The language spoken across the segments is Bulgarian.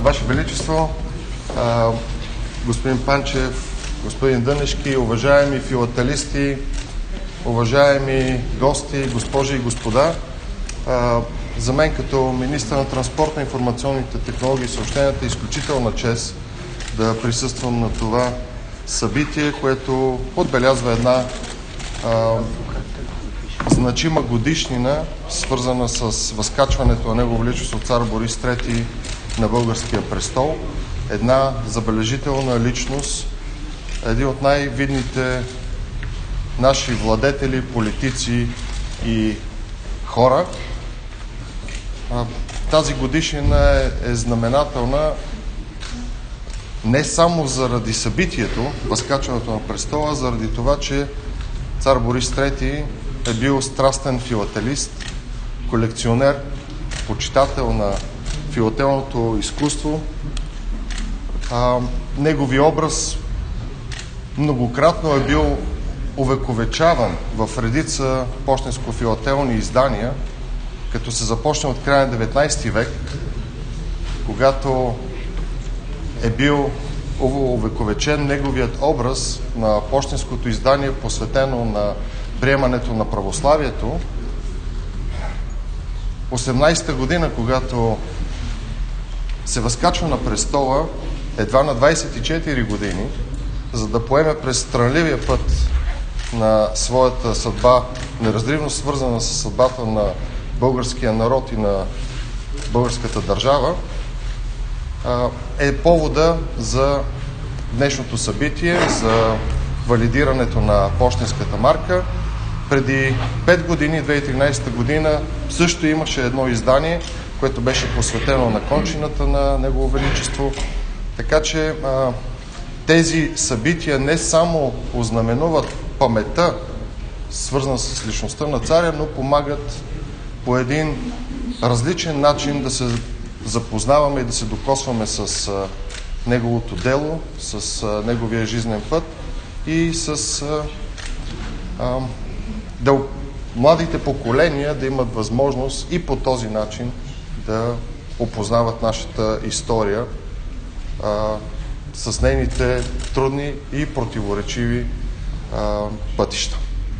Ваше Величество, господин Панчев, господин Дънешки, уважаеми филателисти, уважаеми гости, госпожи и господа, за мен като министър на транспорта, информационните технологии и съобщенията е изключителна чест да присъствам на това събитие, което отбелязва една значима годишнина, свързана с възкачването на Негово Величество цар Борис III на българския престол. Една забележителна личност, един от най-видните наши владетели, политици и хора. Тази годишнина е знаменателна не само заради събитието, възкачването на престола, а заради това, че цар Борис III е бил страстен филателист, колекционер, почитател на филателното изкуство. Негови образ многократно е бил увековечаван в редица пощенско-филателни издания, като се започне от края на 19 век, когато е бил увековечен неговият образ на пощенското издание, посветено на приемането на православието. 18-та година, когато се възкачва на престола, едва на 24 години, за да поеме през странливия път на своята съдба, неразривно свързана с съдбата на българския народ и на българската държава, е повода за днешното събитие, за валидирането на пощенската марка. Преди 5 години, 2013 година, също имаше едно издание, което беше посветено на кончината на Негово Величество. Така че тези събития не само ознаменуват паметта, свързана с личността на царя, но помагат по един различен начин да се запознаваме и да се докосваме с неговото дело, с неговия жизнен път и с младите поколения да имат възможност и по този начин да опознават нашата история с нейните трудни и противоречиви пътища.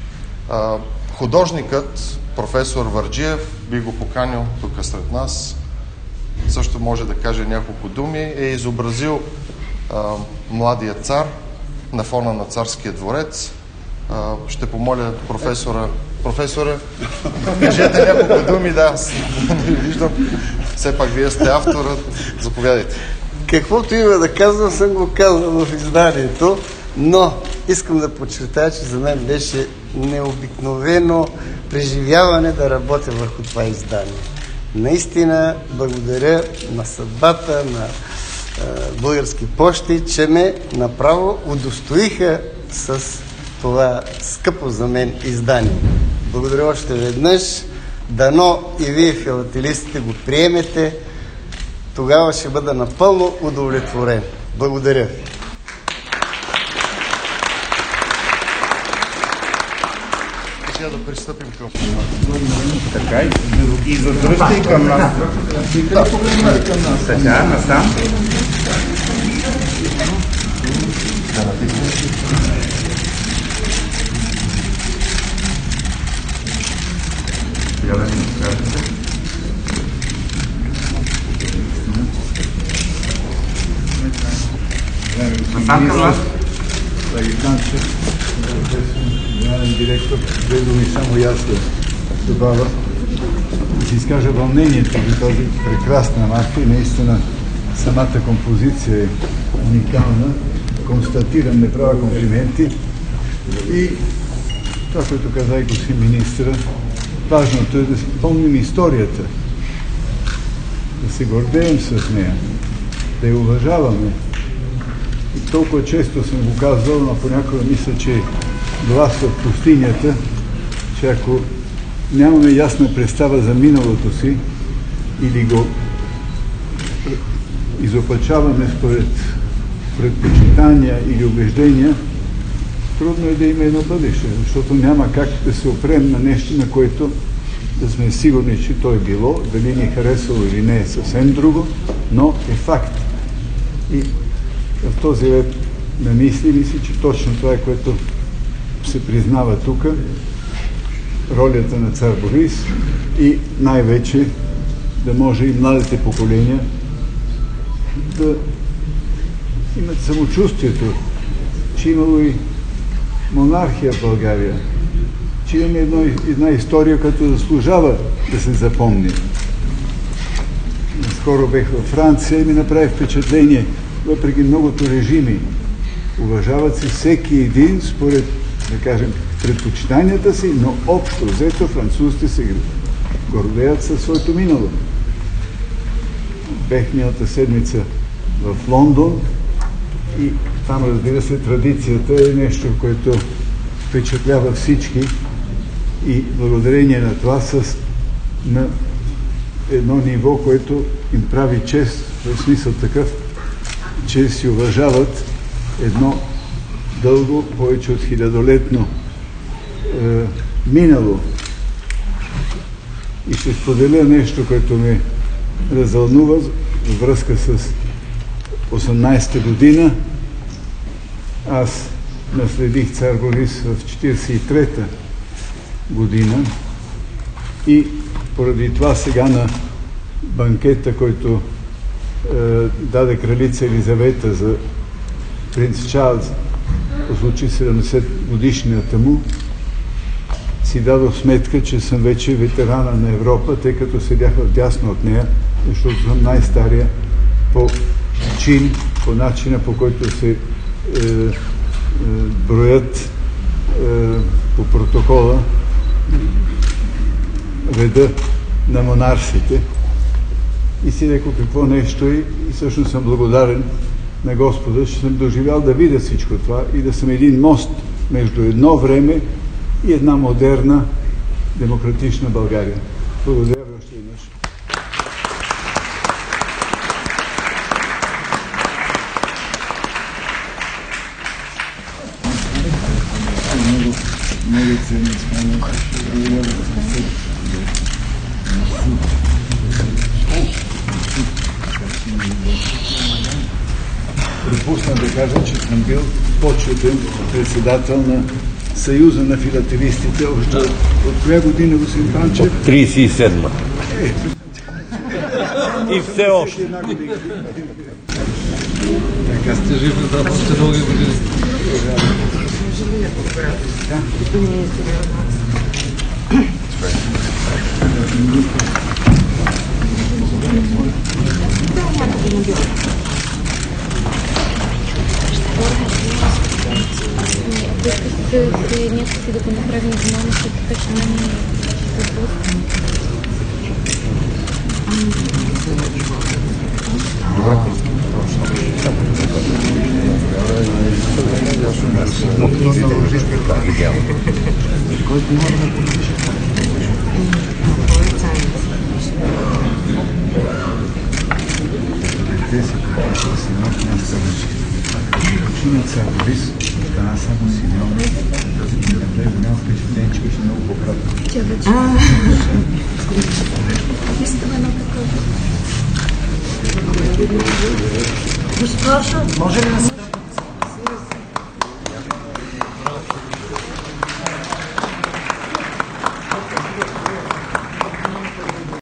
Художникът, професор Варджиев, би го поканил тук сред нас, също може да каже няколко думи, е изобразил младия цар на фона на царския дворец. Ще помоля професора, кажете няколко думи, да, аз не виждам. Все пак вие сте авторът, заповядайте. Каквото има да казвам, съм го казал в изданието, но искам да подчертая, че за мен беше необикновено преживяване да работя върху това издание. Наистина благодаря на съдбата, на Български пощи, че ме направо удостоиха с това скъпо за мен издание. Благодаря още веднъж. Дано и вие, филателистите, го приемете. Тогава ще бъда напълно удовлетворен. Благодаря ви. Сега да пристъпим към... Така и задръжте и към нас. Така, насам. Сега да ни изкажете. Насам към нас. Генерален директор, две думи само аз да добавя. Да си изкажа вълнението за този прекрасна марка и наистина самата композиция е уникална. Констатирам, не правя комплименти. И това, което каза и господин министра, важното е да си помним историята, да се гордеем с нея, да я уважаваме. И толкова често съм го казвал, но понякога мисля, че глас в пустинята, че ако нямаме ясна представа за миналото си или го изопачаваме според предпочитания или убеждения, трудно е да има едно бъдеще, защото няма как да се опрем на нещо, на което да сме сигурни, че то е било, дали ни е харесало или не е съвсем друго, но е факт. И в този ред на мисли, мисля, че точно това е, което се признава тук, ролята на цар Борис и най-вече да може и младите поколения да имат самочувствието, че имало и монархия в България, че имаме една история, която заслужава да се запомни. Скоро бех във Франция и ми направи впечатление, въпреки многото режими, уважават се всеки един според, да кажем, предпочитанията си, но общо взето французите се гордеят със своето минало. Бех миналата седмица в Лондон и там, разбира се, традицията е нещо, което впечатлява всички и благодарение на това на едно ниво, което им прави чест, в смисъл такъв, че си уважават едно дълго, повече от 1000-летно минало. И ще споделя нещо, което ме развълнува във връзка с 18-та година. Аз наследих цар Борис в 43-та година и поради това сега на банкета, който даде кралица Елизавета за принц Чарлз по случай 70 годишнията му, си дадох сметка, че съм вече ветерана на Европа, тъй като седях вдясно от нея, защото съм най-стария по чин, по начина, по който се броят по протокола реда на монарсите. И си рекох какво нещо и всъщност съм благодарен на Господа, че съм доживял да видя всичко това и да съм един мост между едно време и една модерна, демократична България. Благодаря ви още веднъж. Много ценни спомени. Пропусна да кажа, че съм бил почетен председател на Съюза на филателистите. От коя година, господин Панчев? От 37-ма. И все още. Така сте жив за още дълги години. Искате някакси да го направим зимано, така че не се пусне. Цар Борис стана само Симеон. Няма впечатление, че беше много по-кратко. Тя вече. Искам едно такова. Госпожо, може ли да се